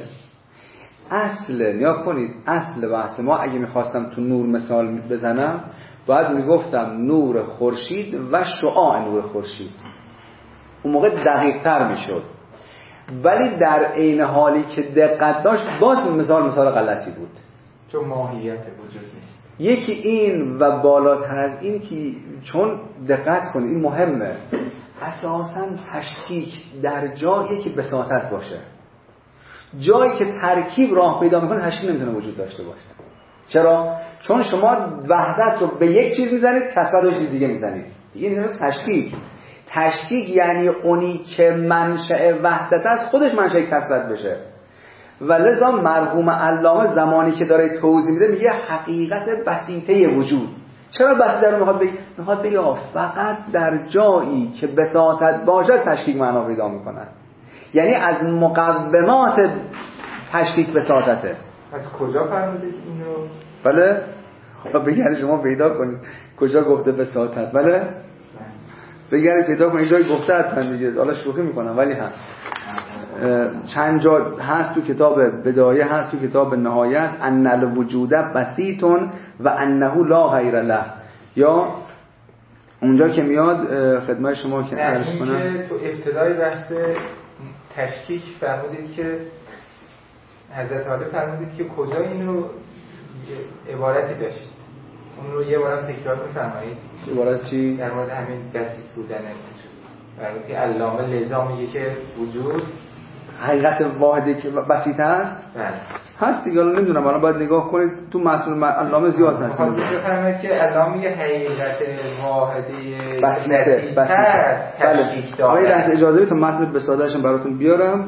نیا کنید اصل بحث ما اگه میخواستم تو نور مثال بزنم باید میگفتم نور خورشید و شعاع نور خورشید، اون موقع دقیق تر میشد. ولی در عین حالی که دقت داشت باز مثال غلطی بود، چون ماهیت وجود نیست. یکی این و بالاتر از این که چون دقت کنید این مهمه، اساساً تشکیک در جایی که بساطت باشه، جایی که ترکیب راه پیدا میکنه تشکیک نمیتونه وجود داشته باشه. چرا؟ چون شما وحدت رو به یک چیز میزنید، کسرت رو چیز دیگه میزنید. این تشکیک یعنی اونی که منشأ وحدت است خودش منشأ کسرت بشه. و لذا مرحوم علامه زمانی که داره توضیح میده میگه حقیقت بسیطه وجود. چرا بسیطه رو میخواد بگه فقط در جایی که بساطت باشه تشکیک معنا پیدا میکنه. یعنی از مقومات تشکیک بساطته. از کجا فرمودید اینو؟ بله بگید شما پیدا کنید کجا گفته بساطت. بله بگید پیدا کنید جایی گفته حتما دیگه، حالا شوخی میکنم ولی هست. چند جا هست تو کتاب بدایه، هست تو کتاب نهایت، ان الوجود بسیطون و انه لا غیر له. یا اونجا که میاد خدمت شما که عرض کنم که تو ابتدای بحث تشکیک فرمودید که حضرت عالی فرمودید که کجا اینو عبارتی داشت، اون رو یه بارم تکرار می‌فرمایید. عبارت چی؟ در مورد همین بسیط بودن وجود. که علامه لذا میگه که وجود حقیقت واحدی که بسیط هست. هست دیگه، نمیدونم الان باید نگاه کنید تو متن علامه زیاد هست. خواستم بفهمید که علامه میگه حقیقت واحدی بسیط هست. تشکیک داره. بله اجازه بدید تا متن به ساده‌اش براتون بیارم.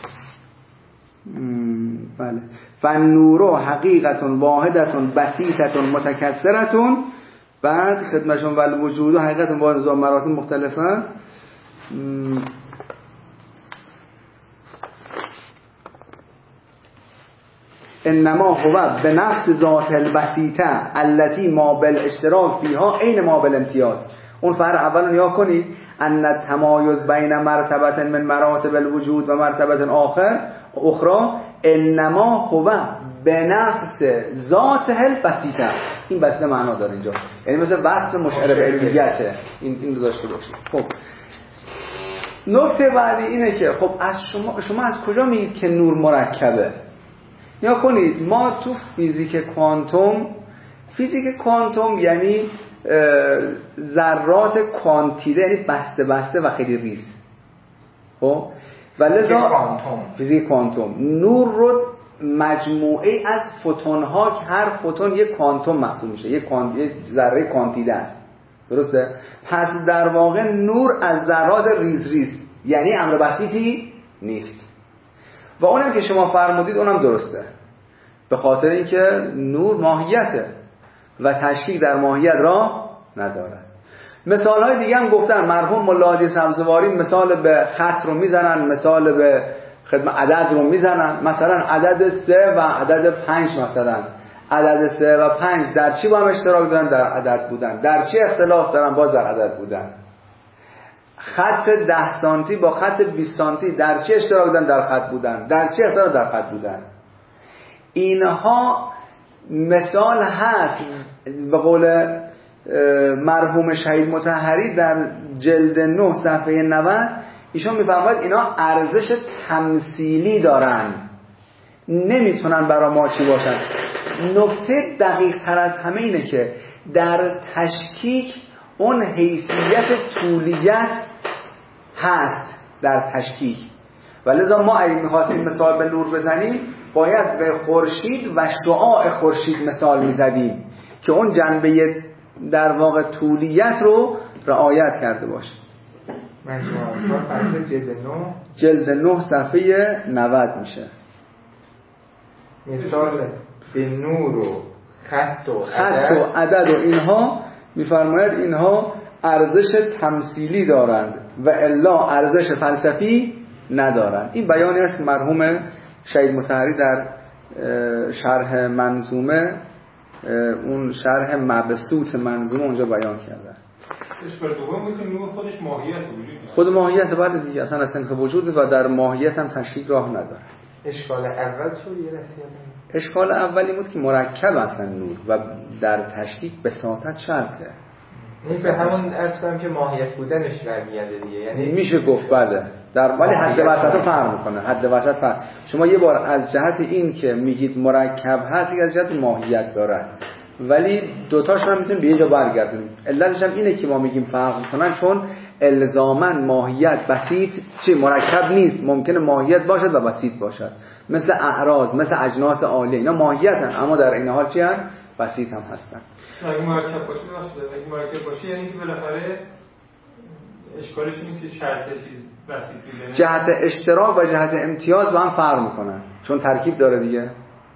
بله. فالنور حقیقت واحدت بسیطه متکثره. بعد خدمتشون والوجود حقیقت واحد ذات مراتب مختلفه. انما هو به نفس ذات البسیطه التي ما بالاشتراک فيها عین ما بالامتیاز. اون فرع اول نگاه کنید، ان التمایز بین مرتبه من مراتب الوجود و مرتبه اخرى انما هو به نفس ذات البسیطه. این بسیطه معنا داره اینجا، یعنی مثل وصف مشعر به علیته. این رو داشته باشید. خب نکته بعدی اینه که خب از شما از کجا میگید که نور مرکبه؟ یا کنید ما تو فیزیک کوانتوم یعنی ذرات کوانتیده، یعنی بسته بسته و خیلی ریز. خب ولذا فیزیک کوانتوم نور رو مجموعه از فوتون ها که هر فوتون یک کوانتوم محسوب میشه، یک ذره کوانتیده است. درسته؟ پس در واقع نور از ذرات ریز یعنی امر بسیطی نیست. و اونم که شما فرمودید اونم درسته، به خاطر اینکه نور ماهیته و تشکیک در ماهیت را نداره. مثال های دیگه هم گفتن، مرحوم ملا حاجی سبزواری مثال به خط رو میزنن، مثال به خدمت عدد رو میزنن، مثلا عدد 3 و عدد 5. مثلا عدد 3 و 5 در چی با هم اشتراک دارن؟ در عدد بودن. در چی اختلاف دارن؟ باز در عدد بودن. خط 10 سانتی با خط 20 سانتی در چی اشتراک دارن؟ در خط بودن. در چی اختلاف؟ در خط بودن. اینها مثال هست. به قول مرحوم شهید مطهری در جلد 9 صفحه 90 ایشون میفرماید اینا ارزش تمثیلی دارن، نمیتونن برای ما چی باشن. نکته دقیق تر از همه اینه که در تشکیک اون حیثیت طولیت هست در تشکیک، ولذا ما اگه میخواستیم مثال به نور بزنیم باید به خورشید و شعاع خورشید مثال میزدیم که اون جنبه در واقع طولیت رو رعایت کرده باشه. مجموعه جلد 9 صفحه 90 میشه. مثال به نور و خط و عدد و اینها میفرماید اینها ارزش تمثیلی دارند و الا ارزش فلسفی ندارند. این بیانی است که مرحوم شهید مطهری در شرح منظومه، اون شرح مبسوط منظومه اونجا بیان کرده. اشکال دوم بود که نور خودش ماهیت وجود خود ماهیت بعد دیگه اصلا که وجود و در ماهیت هم تشکیک راه نداره. اشکال اول چه یه رسیدن؟ اشکال اولی بود که مرکب اصلا نور و در تشکیک بساطت شرطه. نیست به همون عرض کنم که ماهیت بودنش برمیگرده دیگه، یعنی میشه گفت بله، در ولی حد وسط رو فرق میکنه. حد وسط فرق. شما یه بار از جهت این که میگید مرکب هست، یک از جهت ماهیت داره، ولی دوتاش هم میتونیم به یه جا برگردونیم. علتش هم اینه که ما میگیم فرق میکنن، چون الزاماً ماهیت بسیط مرکب نیست، ممکنه ماهیت باشد و بسیط باشد، مثل اعراض، مثل اجناس عالیه، اینا ماهیت هستن اما در این حال چی هستن؟ بسیط هم هستن. اگه مرکب باشه اگه مرکب باشه یعنی که بالاخره اشکالش اینه که شرط چیز بسیط میده، جهت اشتراک و جهت امتیاز با هم فرق میکنن چون ترکیب داره دیگه،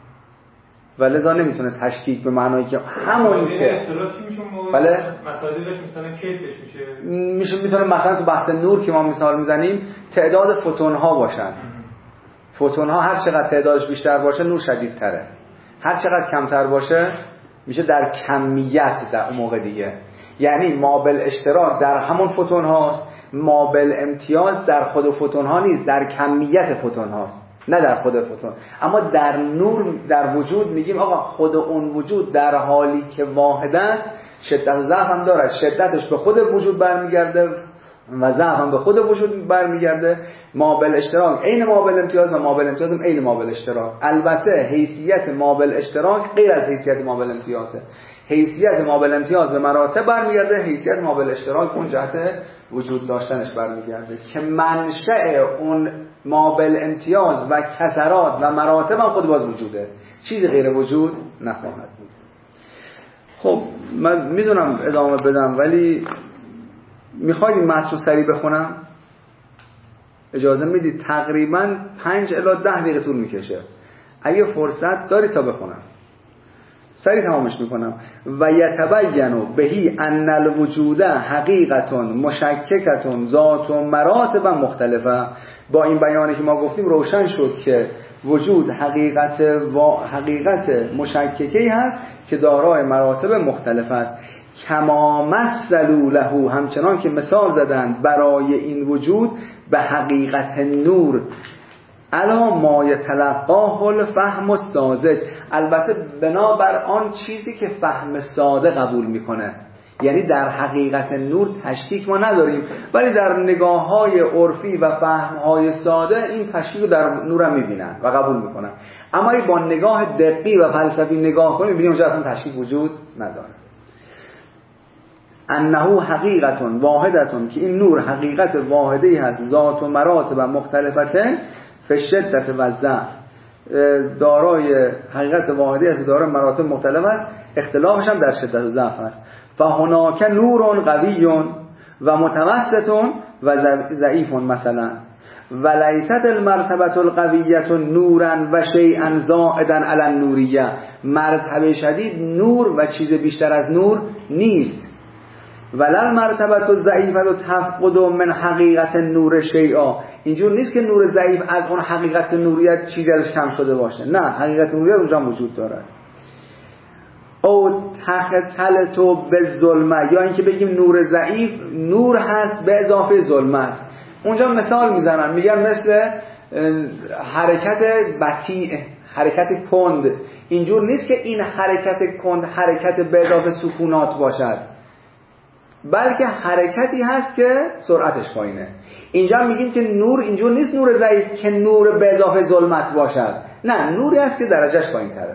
ولذا نمیتونه تشکیک به معنایی که همون که اختلاف چی میشه بله مسائلش مثلا کیفش میشه میتونه مثلا تو بحث نور که ما مثال میزنیم تعداد فوتون ها باشن. فوتون ها هر چقدر تعدادش بیشتر باشه نور شدیدتره، هر چقدر کمتر باشه میشه در کمیت در اون موقع دیگه. یعنی مابل اشتراک در همون فوتون هاست، مابل امتیاز در خود فوتون ها نیست، در کمیت فوتون هاست، نه در خود فوتون. اما در نور در وجود میگیم آقا خود اون وجود در حالی که واحد است شدت و ضعف هم دارد، شدتش به خود وجود برمیگرده و ضعف هم به خود وجود برمیگرده. مابل اشتراک عین مابل امتیاز و مابل امتیاز هم عین مابل اشتراک. البته حیثیت مابل اشتراک غیر از حیثیت مابل امتیازه. حیثیت مابل امتیاز به مراتب برمیگرده، حیثیت مابل اشتراک اون جهت وجود داشتنش برمیگرده که منشأ اون مابل امتیاز و کسرات و مراتب هم خود باز وجوده، چیزی غیر وجود نخواهد بود. خب من میدونم ادامه بدم ولی میخواید این متن رو سریع بخونم؟ اجازه میدید؟ تقریبا 5 الی 10 دقیقه طول میکشه. اگه فرصت دارید تا بخونم سریع تمامش میکنم. و یتبین بهی ان الوجود حقیقت مشککت ذات و مراتب مختلفه. با این بیانی که ما گفتیم روشن شد که وجود حقیقت مشککی هست که دارای مراتب مختلف است. کما مثلوا له، همچنان که مثال زدند برای این وجود به حقیقت نور، الا ما یتلقاه الفهم الساذج، البته بنابر آن چیزی که فهم ساده قبول میکنه. یعنی در حقیقت نور تشکیک ما نداریم، ولی در نگاه‌های عرفی و فهم‌های ساده این تشکیک رو در نور هم می‌بینن و قبول می‌کنن. اما اگه با نگاه دقیق و فلسفی نگاه کنیم می‌بینیم اونجا اصلا تشکیک وجود نداره. انه حقیقت واحدتون، که این نور حقیقت واحده‌ای هست، ذات و مراتب مختلفه فی الشدة و الضعف، دارای حقیقت واحدی است، دارای مراتب مختلف است، اختلافش هم در شدت و ضعف است. فهناک نور قوی و متوسط و ضعیف مثلا، ولیست المرتبه القویه نورا و شیئا زائدا علی النوریه، مرتبه شدید نور و چیز بیشتر از نور نیست. ولل مرتبه الضعیفه تفقد من حقیقت نور شیئا، اینجور نیست که نور ضعیف از اون حقیقت نوریت چیزی ازش کم شده باشه، نه، حقیقت نوریت اونجا وجود داره. او تختلتو به ظلمه، یا اینکه بگیم نور ضعیف نور هست به اضافه ظلمت. اونجا مثال میزنن، میگن مثل حرکت بطیء، حرکت کند. اینجور نیست که این حرکت کند حرکت به اضافه سکونات باشد، بلکه حرکتی هست که سرعتش پایینه. اینجا میگیم که نور اینجور نیست نور ضعیف که نور به اضافه ظلمت باشد، نه، نوری هست که درجهش پایین تره.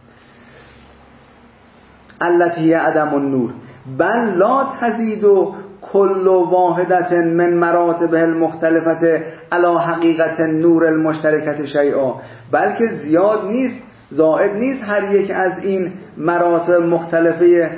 التي عدم النور بل لا تزيد كل واحدة من مراتبه المختلفة على حقیقت نور المشترکت شیئا، بلکه زیاد نیست، زائد نیست هر یک از این مراتب مختلفه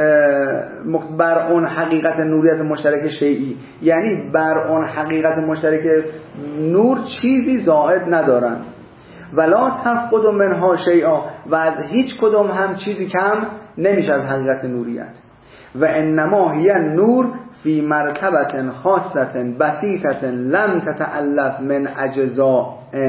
بر اون حقیقت نوریت مشترک شیئی، یعنی بر اون حقیقت مشترک نور چیزی زائد ندارن. ولا تفقد منها شیئا، و از هیچ کدوم هم چیزی کم نمیشه از حقیقت نوریت. و انما هی نور فی مرتبه خاصه بسیطه لم تتألف من اجزاء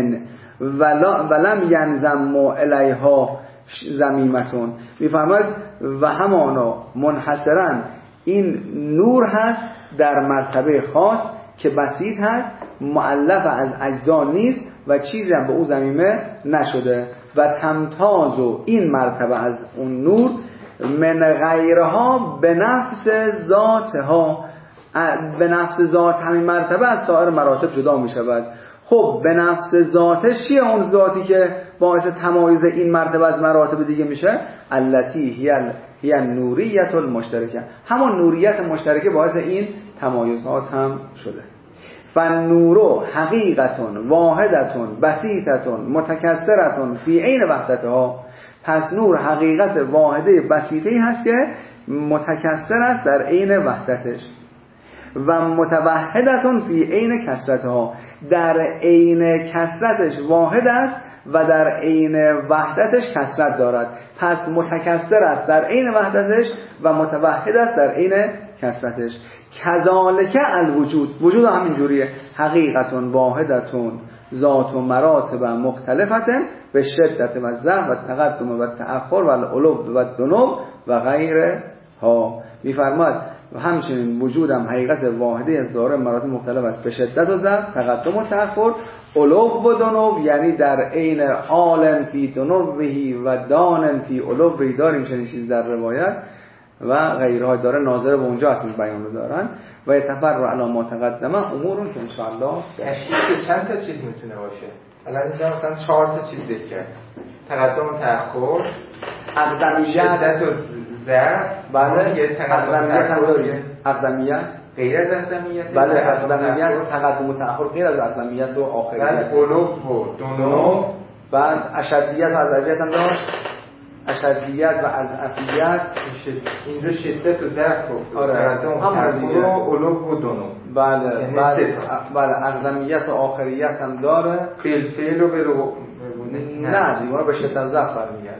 ولم ینضم الیها ضمیمتون. میفرماید و همانا منحصرا این نور هست در مرتبه خاص که بسیط هست، مؤلف از اجزا نیست و چیزی هم به او ضمیمه نشده. و تمتاز و این مرتبه از اون نور من غیرها به نفس ذاتها، به نفس ذات همین مرتبه از سایر مراتب جدا می شود. خب به نفس ذاتش چیه اون ذاتی که باعث تمایز این مرتبه از مراتب دیگه میشه؟ التی هی نوریت المشترکه، همون نوریت مشترکه باعث این تمایزات هم شده. فالنور حقیقت واحدت بسیطت متکثرت فی عین وحدتها، پس نور حقیقت واحده بسیطه‌ای هست که متکثر است در عین وحدتش، و متوحدت فی عین کثرتها، در عین کثرتش واحد است و در عین وحدتش کثرت دارد. پس متکثر است در عین وحدتش و متوحد است در عین کثرتش. کذالک الوجود، وجود همین جوریه، حقیقت واحدتون ذات و مراتب مختلفتن به شدت و ضعف و تقدم و تأخر و العلو و دنو و غیره ها. میفرماد و همچنین وجودم حقیقت واحدی از داره مراتب مختلف است، به شدت و ضعف، تقدم و تأخر، علو و دنو، یعنی در عین عالم فی دنوهی و دانن فی علوهی، داریم چنین چیز در روایت و غیرها داره، ناظر به اونجا اصلا بیان رو دارن. و یتفرع علی ما تقدمه امورون که انشاءالله تشکیل چند تا چیز میتونه باشه. الان اینجا مثلا 4 تا چیز ذکر کرد: تقدم و تأخر، اقدمیت و ضعف. بله، یه اقدمیت هم داریم، اقدمیت غیر از اقدمیت، بله، اقدمیت تقدم و تأخر غیر از اقدمیت و آخریت، بعد علو و دنو، بعد اشدیت و اضعیت هم داشت، اشدیت و اضعفیت. اینجا شدت و ضعف گفت. آره، هم دیگه علو و دنو. بله، یعنی بله، اقدمیت و آخریت هم داره. فعل و برو نه دیگه به شدت ضعف برمیگرده.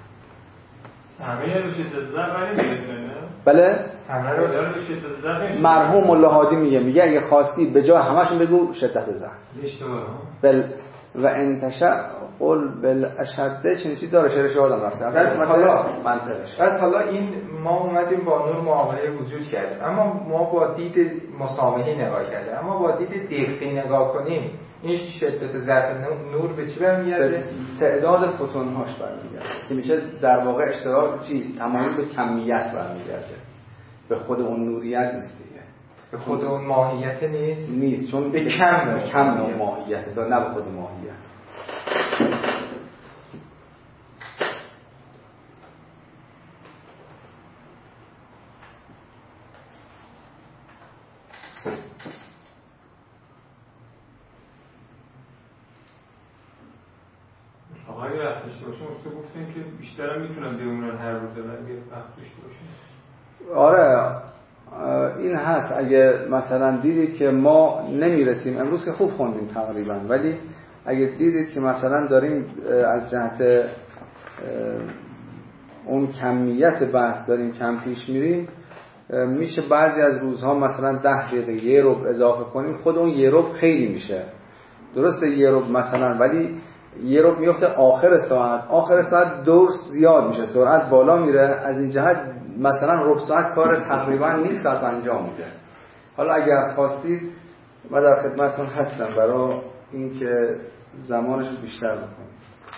همه رو شدت ضعف برمیگرده. بله، همه رو به شدت ضعف. مرحوم اللهادی میگه اگه خواستی به جای همشون بگو شدت ضعف. اشتباه. و انتشاء قل بالاشد چنین چیزی داره، شعرش یادم رفته. اصلا حالا منطقش. بعد حالا این ما اومدیم با نور معامله وجود کردیم، اما ما با دید مسامحی نگاه کردیم. اما با دید دقیقی نگاه کنیم، این شدت ضعف نور به چی برمیگرده؟ تعداد فوتون‌هاش برمیگرده که میشه در واقع اشتراک تمایل به کمیت برمیگرده. به خود اون نوریت نیست دیگه، به خود اون ماهیت نیست چون به کم نوع ماهیت داره، نه به خود ماهیت. آقای وقت داشته باشیم تو گفتیم که بیشتر هم میتونم بمونن هر روزه ولی وقت داشته باشیم. آره این هست. اگه مثلا دیدید که ما نمیرسیم، امروز که خوب خوندیم تقریبا، ولی اگه دیدید که مثلا داریم از جهت اون کمیت بحث داریم کم پیش میریم، میشه بعضی از روزها مثلا 10 دقیقه یه ربع اضافه کنیم، خود اون یه ربع خیلی میشه. درسته یه ربع مثلا، ولی یه ربع میفته آخر ساعت دور زیاد میشه، سرعت بالا میره. از این جهت مثلا ربع ساعت کار تقریبا نیم ساعت انجام میده. حالا اگر خواستید من در خدمتتون هستم برای اینکه زمانش رو بیشتر بکنیم.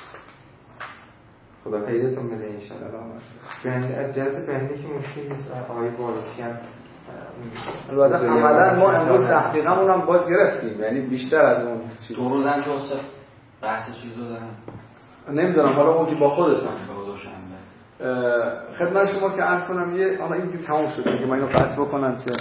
خدا پیدتون بده انشاءالله. از جهت بندی که مشکل نیست. آقای باروشی هم البته عملا ما امروز دقیقمون هم باز گرفتیم، یعنی بیشتر از اون چیز. 2 روزن که استاد بحث چیز رو دارم نمیدونم، حالا اون که با خودتون دوشنبه خدمت شما که عرض کنم، یه این تموم شد که من اینو قطع بکنم که